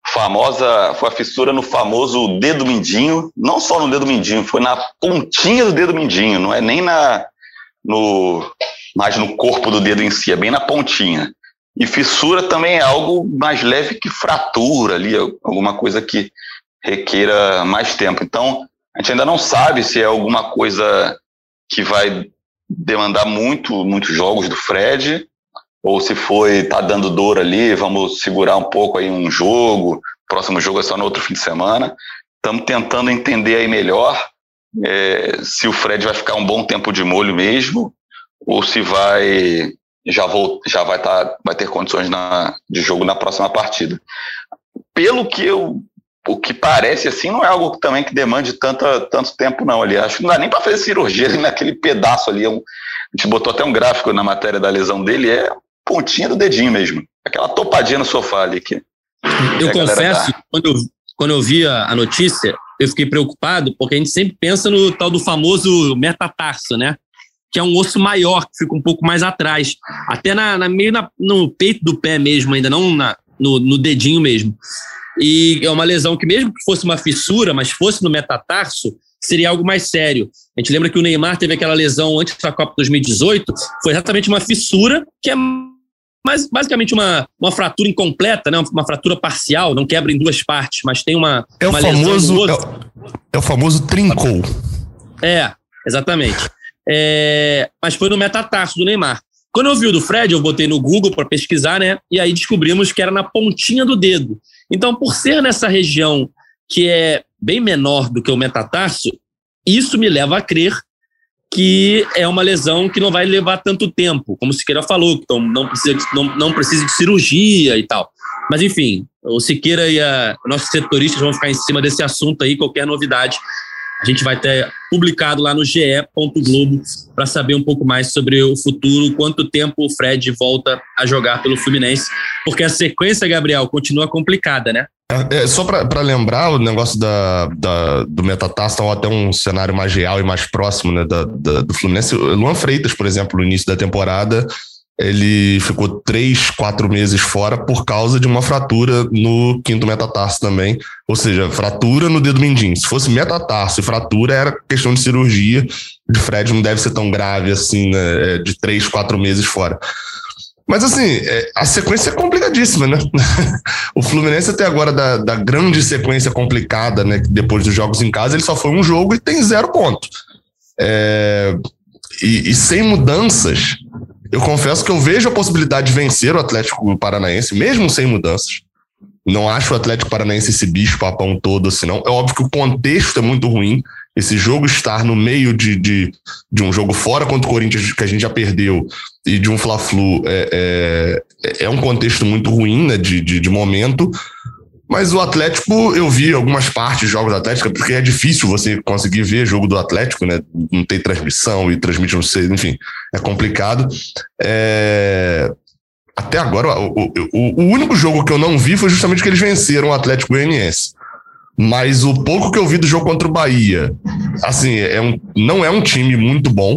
famosa, foi a fissura no famoso dedo mindinho. Não só no dedo mindinho, foi na pontinha do dedo mindinho. Não é nem na, no, mais no corpo do dedo em si, é bem na pontinha. E fissura também é algo mais leve que fratura ali, alguma coisa que requeira mais tempo. Então, a gente ainda não sabe se é alguma coisa que vai demandar muito, muitos jogos do Fred, ou se foi, tá dando dor ali, vamos segurar um pouco aí um jogo, próximo jogo é só no outro fim de semana. Estamos tentando entender aí melhor é, se o Fred vai ficar um bom tempo de molho mesmo, ou se vai já, vou, já vai, tá, vai ter condições na, de jogo na próxima partida. Pelo que eu O que parece assim não é algo também que demande tanta, tanto tempo não ali. Acho que não dá nem para fazer cirurgia ali naquele pedaço ali. Um, a gente botou até um gráfico na matéria da lesão dele, é pontinha do dedinho mesmo. Aquela topadinha no sofá ali. Que, eu que confesso, quando eu, quando eu vi a notícia, eu fiquei preocupado, porque a gente sempre pensa no tal do famoso metatarso, né? Que é um osso maior, que fica um pouco mais atrás. Até na, na, meio na, no peito do pé mesmo, ainda não na, no, no dedinho mesmo. E é uma lesão que mesmo que fosse uma fissura, mas fosse no metatarso, seria algo mais sério. A gente lembra que o Neymar teve aquela lesão antes da Copa dois mil e dezoito, foi exatamente uma fissura, que é mais, basicamente uma, uma fratura incompleta, né? Uma fratura parcial, não quebra em duas partes, mas tem uma, é uma o famoso, lesão no é, osso. o, é o famoso trincou. É, exatamente. é, mas foi no metatarso do Neymar. Quando eu vi o do Fred, eu botei no Google para pesquisar, né? E aí descobrimos que era na pontinha do dedo. Então, por ser nessa região que é bem menor do que o metatarso, isso me leva a crer que é uma lesão que não vai levar tanto tempo, como o Siqueira falou, então não precisa, não, não precisa de cirurgia e tal. Mas, enfim, o Siqueira e a, nossos setoristas vão ficar em cima desse assunto aí, qualquer novidade a gente vai ter publicado lá no G E ponto globo para saber um pouco mais sobre o futuro, quanto tempo o Fred volta a jogar pelo Fluminense, porque a sequência, Gabriel, continua complicada, né? É, só para lembrar o negócio da, da, do metatarso, ou até um cenário mais real e mais próximo, né, da, da, do Fluminense. O Luan Freitas, por exemplo, no início da temporada, ele ficou três, quatro meses fora por causa de uma fratura no quinto metatarso também, ou seja, fratura no dedo mindinho. Se fosse metatarso e fratura, era questão de cirurgia. De Fred não deve ser tão grave assim, né, de três, quatro meses fora. Mas assim, a sequência é complicadíssima, né? O Fluminense até agora, da, da grande sequência complicada, né, depois dos jogos em casa, ele só foi um jogo e tem zero ponto. É, e, e sem mudanças, eu confesso que eu vejo a possibilidade de vencer o Atlético Paranaense, mesmo sem mudanças. Não acho o Atlético Paranaense esse bicho papão todo assim, não. É óbvio que o contexto é muito ruim. Esse jogo estar no meio de, de, de um jogo fora contra o Corinthians, que a gente já perdeu, e de um Fla-Flu, é, é, é um contexto muito ruim, né, de, de, de momento. Mas o Atlético, eu vi algumas partes de jogos do Atlético, porque é difícil você conseguir ver jogo do Atlético, né? Não tem transmissão e transmite, não sei, enfim, é complicado. É... Até agora, o, o, o único jogo que eu não vi foi justamente que eles venceram o Atlético Goianiense. Mas o pouco que eu vi do jogo contra o Bahia, assim, é um, não é um time muito bom.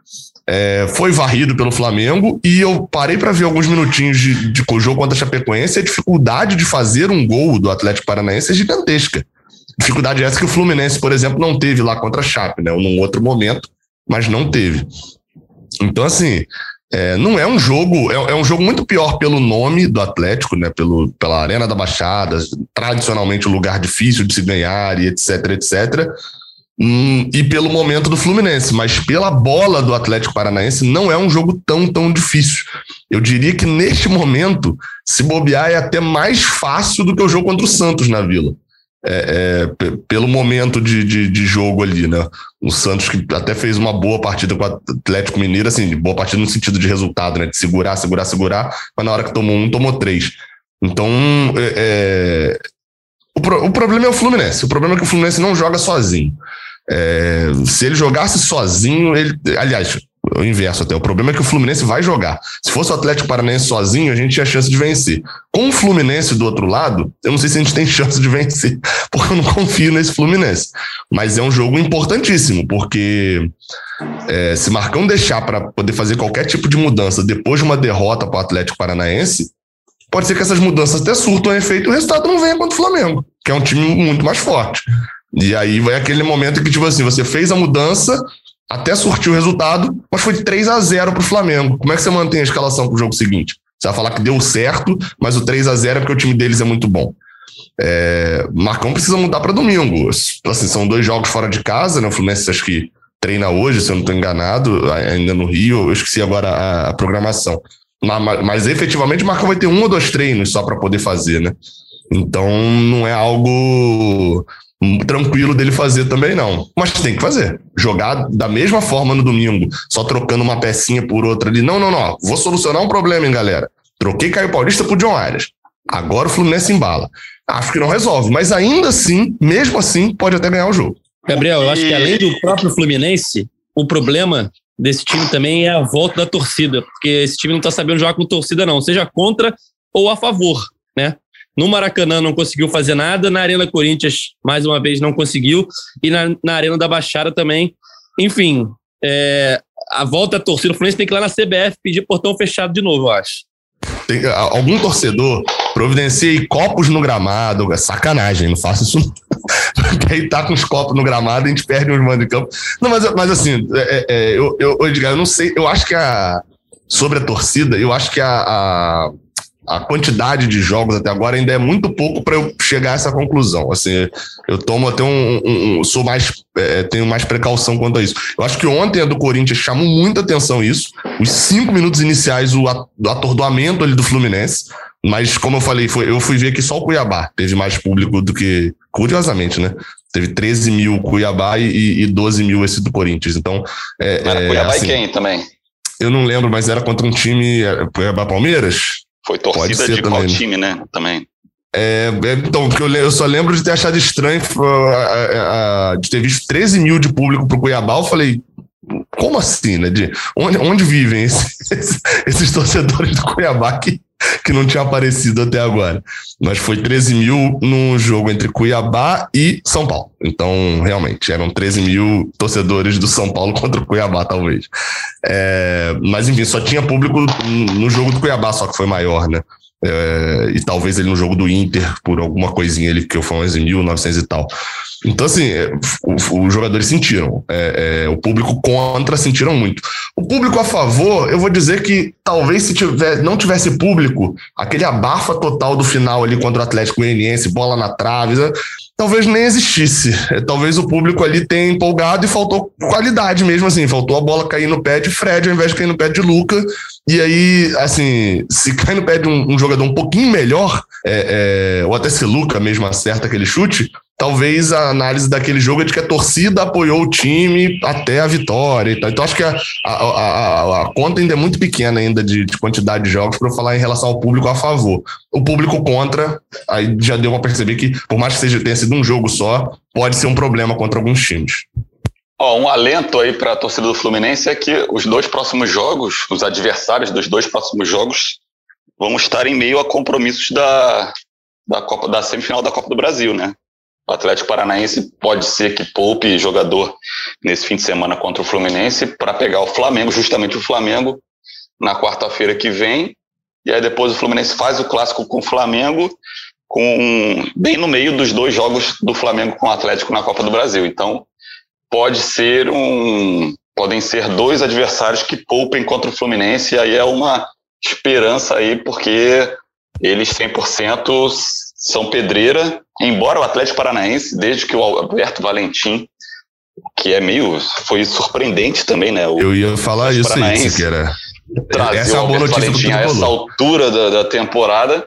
É, foi varrido pelo Flamengo e eu parei para ver alguns minutinhos de, de jogo contra a Chapecoense. A dificuldade de fazer um gol do Atlético Paranaense é gigantesca. Dificuldade essa que o Fluminense, por exemplo, não teve lá contra a Chape, né? Num outro momento, mas não teve. Então, assim, é, não é um jogo, é, é um jogo muito pior pelo nome do Atlético, né? Pelo, pela Arena da Baixada, tradicionalmente um lugar difícil de se ganhar e etc, etcétera. Hum, e pelo momento do Fluminense, mas pela bola do Atlético Paranaense não é um jogo tão, tão difícil. Eu diria que neste momento, se bobear, é até mais fácil do que o jogo contra o Santos na Vila. É, é, p- pelo momento de, de, de jogo ali, né? O Santos que até fez uma boa partida com o Atlético Mineiro, assim, boa partida no sentido de resultado, né? De segurar, segurar, segurar, mas na hora que tomou um, tomou três. Então, é, é, o, pro, o problema é o Fluminense. O problema é que o Fluminense não joga sozinho. É, se ele jogasse sozinho, ele, aliás, o inverso até, o problema é que o Fluminense vai jogar. Se fosse o Atlético Paranaense sozinho, a gente tinha chance de vencer. Com o Fluminense do outro lado, eu não sei se a gente tem chance de vencer, porque eu não confio nesse Fluminense. Mas é um jogo importantíssimo, porque é, se Marcão deixar para poder fazer qualquer tipo de mudança depois de uma derrota para o Atlético Paranaense, pode ser que essas mudanças até surtam efeito e o resultado não venha contra o Flamengo, que é um time muito mais forte. E aí vai aquele momento que, tipo assim, você fez a mudança, até surtiu o resultado, mas foi três a zero pro Flamengo. Como é que você mantém a escalação pro jogo seguinte? Você vai falar que deu certo, mas o três a zero é porque o time deles é muito bom. É, Marcão precisa mudar para domingo. Assim, são dois jogos fora de casa, né? O Fluminense acho que treina hoje, se eu não estou enganado, ainda no Rio. Eu esqueci agora a, a programação. Mas, mas efetivamente o Marcão vai ter um ou dois treinos só para poder fazer, né? Então não é algo tranquilo dele fazer também, não. Mas tem que fazer. Jogar da mesma forma no domingo, só trocando uma pecinha por outra ali. Não, não, não. Vou solucionar um problema, hein, galera. Troquei Caio Paulista por John Arias. Agora o Fluminense embala. Acho que não resolve, mas ainda assim, mesmo assim, pode até ganhar o jogo. Gabriel, eu acho que além do próprio Fluminense, o problema desse time também é a volta da torcida, porque esse time não está sabendo jogar com torcida, não, seja contra ou a favor, né? No Maracanã não conseguiu fazer nada, na Arena Corinthians, mais uma vez, não conseguiu, e na, na Arena da Baixada também. Enfim, é, a volta da torcida, o Fluminense tem que ir lá na C B F pedir portão fechado de novo, eu acho. Tem, algum torcedor providencia copos no gramado, é sacanagem, não faça isso não. Porque aí tá com os copos no gramado e a gente perde uns mandos de campo. Não, mas, mas assim, é, é, eu, eu, Edgar, eu não sei, eu acho que a, sobre a torcida, eu acho que a, a a quantidade de jogos até agora ainda é muito pouco para eu chegar a essa conclusão. Assim, eu tomo até um, um, um sou mais, é, tenho mais precaução quanto a isso. Eu acho que ontem a do Corinthians chamou muita atenção isso. Os cinco minutos iniciais, o atordoamento ali do Fluminense. Mas, como eu falei, foi, eu fui ver que só o Cuiabá teve mais público do que, curiosamente, né? Teve treze mil Cuiabá e, e doze mil esse do Corinthians. Então, é, era é, Cuiabá assim, e quem também? Eu não lembro, mas era contra um time, Cuiabá Palmeiras? Foi torcida de também, qual time, né? Também. É, então, porque eu, eu só lembro de ter achado estranho a, a, a, de ter visto treze mil de público pro Cuiabá. Eu falei, como assim, né? De, onde, onde vivem esses, esses, esses torcedores do Cuiabá que, que não tinham aparecido até agora? Mas foi treze mil no jogo entre Cuiabá e São Paulo. Então, realmente, eram treze mil torcedores do São Paulo contra o Cuiabá, talvez. É, mas, enfim, só tinha público no jogo do Cuiabá, só que foi maior, né? É, e talvez ele no jogo do Inter, por alguma coisinha ali, que foi onze mil e novecentos e tal. Então, assim, os jogadores sentiram. É, é, o público contra sentiram muito. O público a favor, eu vou dizer que talvez se tiver, não tivesse público, aquele abafa total do final ali contra o Atlético Goianiense, bola na trave, talvez nem existisse. Talvez o público ali tenha empolgado e faltou qualidade mesmo, assim. Faltou a bola cair no pé de Fred ao invés de cair no pé de Luca. E aí, assim, se cai no pé de um, um jogador um pouquinho melhor, é, é, ou até se Luca mesmo acerta aquele chute, talvez a análise daquele jogo é de que a torcida apoiou o time até a vitória e tal. Então, acho que a, a, a, a conta ainda é muito pequena ainda de, de quantidade de jogos para eu falar em relação ao público a favor. O público contra, aí já deu para perceber que, por mais que seja, tenha sido um jogo só, pode ser um problema contra alguns times. Ó, um alento aí para a torcida do Fluminense é que os dois próximos jogos, os adversários dos dois próximos jogos, vão estar em meio a compromissos da, da, Copa, da semifinal da Copa do Brasil, né? O Atlético Paranaense pode ser que poupe jogador nesse fim de semana contra o Fluminense para pegar o Flamengo, justamente o Flamengo, na quarta-feira que vem. E aí depois o Fluminense faz o clássico com o Flamengo, com, bem no meio dos dois jogos do Flamengo com o Atlético na Copa do Brasil. Então, pode ser um, podem ser dois adversários que poupem contra o Fluminense, e aí é uma esperança aí, porque eles cem por cento são pedreira, embora o Atlético Paranaense, desde que o Alberto Valentim, que é meio, foi surpreendente também, né? O Eu ia falar isso aí, Siqueira. Essa é a boa notícia do a essa altura da, da temporada,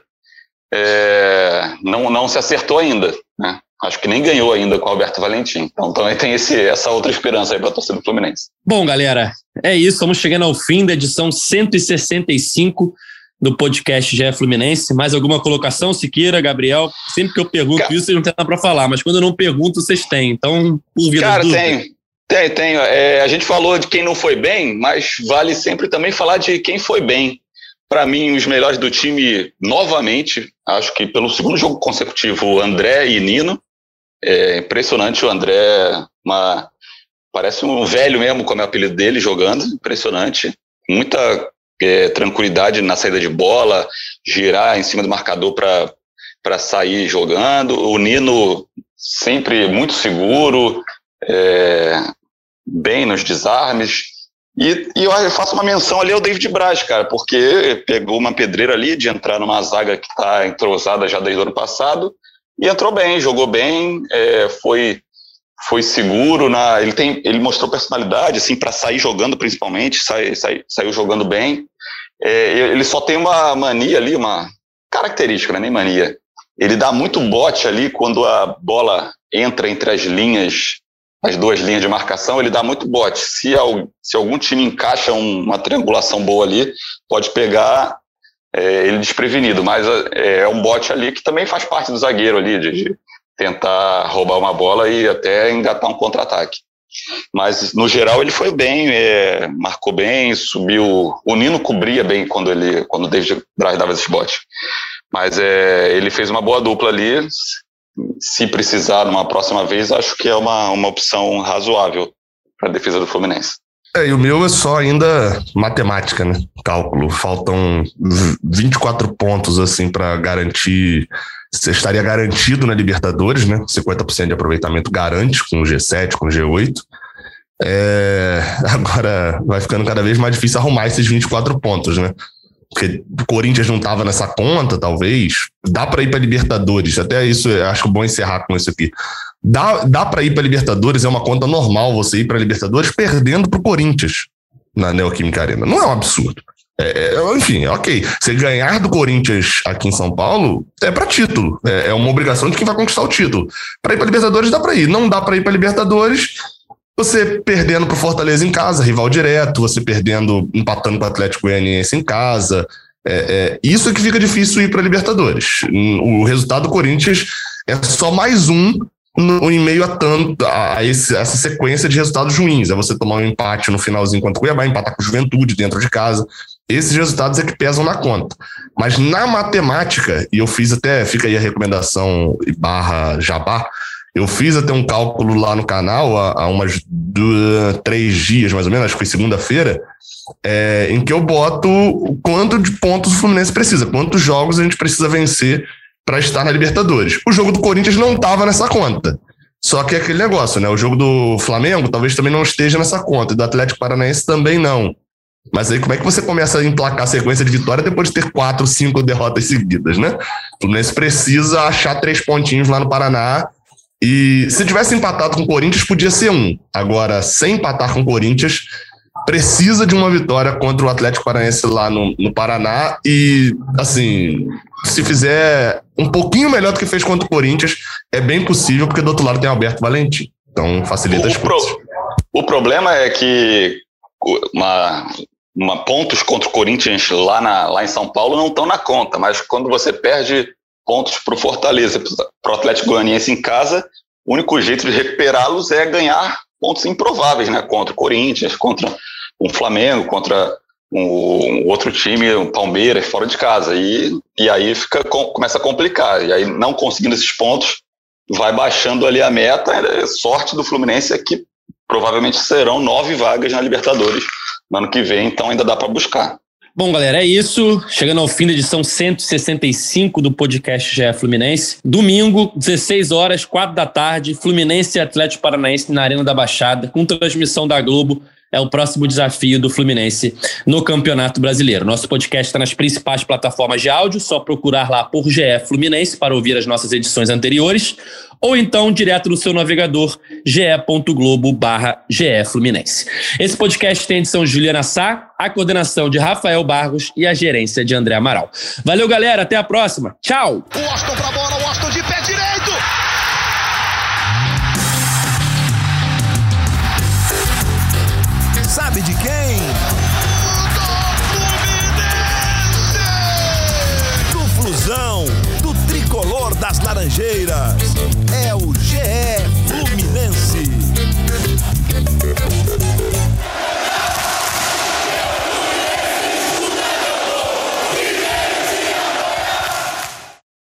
é, não, não se acertou ainda, né? Acho que nem ganhou ainda com o Alberto Valentim. Então também tem esse, essa outra esperança aí para a torcida do Fluminense. Bom, galera, é isso. Estamos chegando ao fim da edição cento e sessenta e cinco do podcast G E Fluminense. Mais alguma colocação, Siqueira, Gabriel? Sempre que eu pergunto Cara, isso, vocês não têm nada para falar. Mas quando eu não pergunto, vocês têm. Então, por vida Cara, tenho. Tem, tem. É, a gente falou de quem não foi bem, mas vale sempre também falar de quem foi bem. Para mim, os melhores do time, novamente, acho que pelo segundo jogo consecutivo, André e Nino. É impressionante o André, uma, parece um velho mesmo, como é o apelido dele, jogando, impressionante. Muita é, tranquilidade na saída de bola, girar em cima do marcador para sair jogando. O Nino sempre muito seguro, é, bem nos desarmes. E, e eu faço uma menção ali ao David Braz, cara, porque pegou uma pedreira ali de entrar numa zaga que está entrosada já desde o ano passado, e entrou bem, jogou bem, é, foi, foi seguro, na, ele, tem, ele mostrou personalidade, assim, para sair jogando principalmente, sai, sai, saiu jogando bem. É, ele só tem uma mania ali, uma característica, né, nem mania. Ele dá muito bote ali quando a bola entra entre as linhas, as duas linhas de marcação, ele dá muito bote. Se, se algum time encaixa um, uma triangulação boa ali, pode pegar é, ele desprevenido, mas é, é um bote ali que também faz parte do zagueiro ali, de, de tentar roubar uma bola e até engatar um contra-ataque. Mas, no geral, ele foi bem, é, marcou bem, subiu. O Nino cobria bem quando, ele, quando o David Braz dava esse bote. Mas é, ele fez uma boa dupla ali. Se precisar numa próxima vez, acho que é uma, uma opção razoável para a defesa do Fluminense. É, e o meu é só ainda matemática, né? Cálculo. Faltam vinte e quatro pontos, assim, para garantir. Você estaria garantido na Libertadores, né? cinquenta por cento de aproveitamento garante com o G sete, com o G oito. É, agora vai ficando cada vez mais difícil arrumar esses vinte e quatro pontos, né? porque o Corinthians não estava nessa conta, talvez. Dá para ir para Libertadores, até isso, eu acho bom encerrar com isso aqui. Dá, dá para ir para Libertadores, é uma conta normal você ir para Libertadores perdendo para o Corinthians na Neoquímica Arena. Não é um absurdo. É, é, enfim, ok. Você ganhar do Corinthians aqui em São Paulo é para título. É, é uma obrigação de quem vai conquistar o título. Para ir para Libertadores dá para ir. Não dá para ir para Libertadores você perdendo para o Fortaleza em casa, rival direto, você perdendo, empatando com o Atlético Goianiense em casa. É, é, isso é que fica difícil ir para Libertadores. O resultado do Corinthians é só mais um no, em meio a, tanto, a, a esse, essa sequência de resultados ruins. É você tomar um empate no finalzinho contra o Cuiabá, empatar com o Juventude dentro de casa. Esses resultados é que pesam na conta. Mas na matemática, e eu fiz até, fica aí a recomendação barra jabá, eu fiz até um cálculo lá no canal há, há umas duas, três dias, mais ou menos, acho que foi segunda-feira, é, em que eu boto quanto de pontos o Fluminense precisa, quantos jogos a gente precisa vencer para estar na Libertadores. O jogo do Corinthians não estava nessa conta. Só que é aquele negócio, né? O jogo do Flamengo talvez também não esteja nessa conta, e do Atlético Paranaense também não. Mas aí como é que você começa a emplacar a sequência de vitória depois de ter quatro, cinco derrotas seguidas, né? O Fluminense precisa achar três pontinhos lá no Paraná. E se tivesse empatado com o Corinthians, podia ser um. Agora, sem empatar com o Corinthians, precisa de uma vitória contra o Atlético Paranaense lá no, no Paraná. E, assim, se fizer um pouquinho melhor do que fez contra o Corinthians, é bem possível, porque do outro lado tem Alberto Valentim. Então, facilita as coisas. Pro, o problema é que uma, uma pontos contra o Corinthians lá, na, lá em São Paulo não estão na conta, mas quando você perde pontos para o Fortaleza, para o Atlético Goianiense em casa, o único jeito de recuperá-los é ganhar pontos improváveis, né? Contra o Corinthians, contra um Flamengo, contra um outro time, um Palmeiras, fora de casa. E, e aí fica, começa a complicar. E aí, não conseguindo esses pontos, vai baixando ali a meta. A sorte do Fluminense é que provavelmente serão nove vagas na Libertadores no ano que vem, então ainda dá para buscar. Bom, galera, é isso. Chegando ao fim da edição cento e sessenta e cinco do podcast G E Fluminense. Domingo, dezesseis horas, quatro da tarde, Fluminense e Atlético Paranaense na Arena da Baixada, com transmissão da Globo. É o próximo desafio do Fluminense no Campeonato Brasileiro. Nosso podcast está nas principais plataformas de áudio, só procurar lá por G E Fluminense para ouvir as nossas edições anteriores, ou então direto no seu navegador ge.globo barra GE Fluminense. Esse podcast tem a edição de Juliana Sá, a coordenação de Rafael Barros e a gerência de André Amaral. Valeu, galera, até a próxima. Tchau! O Washington pra bola, o Washington de pé direito! Sabe de quem?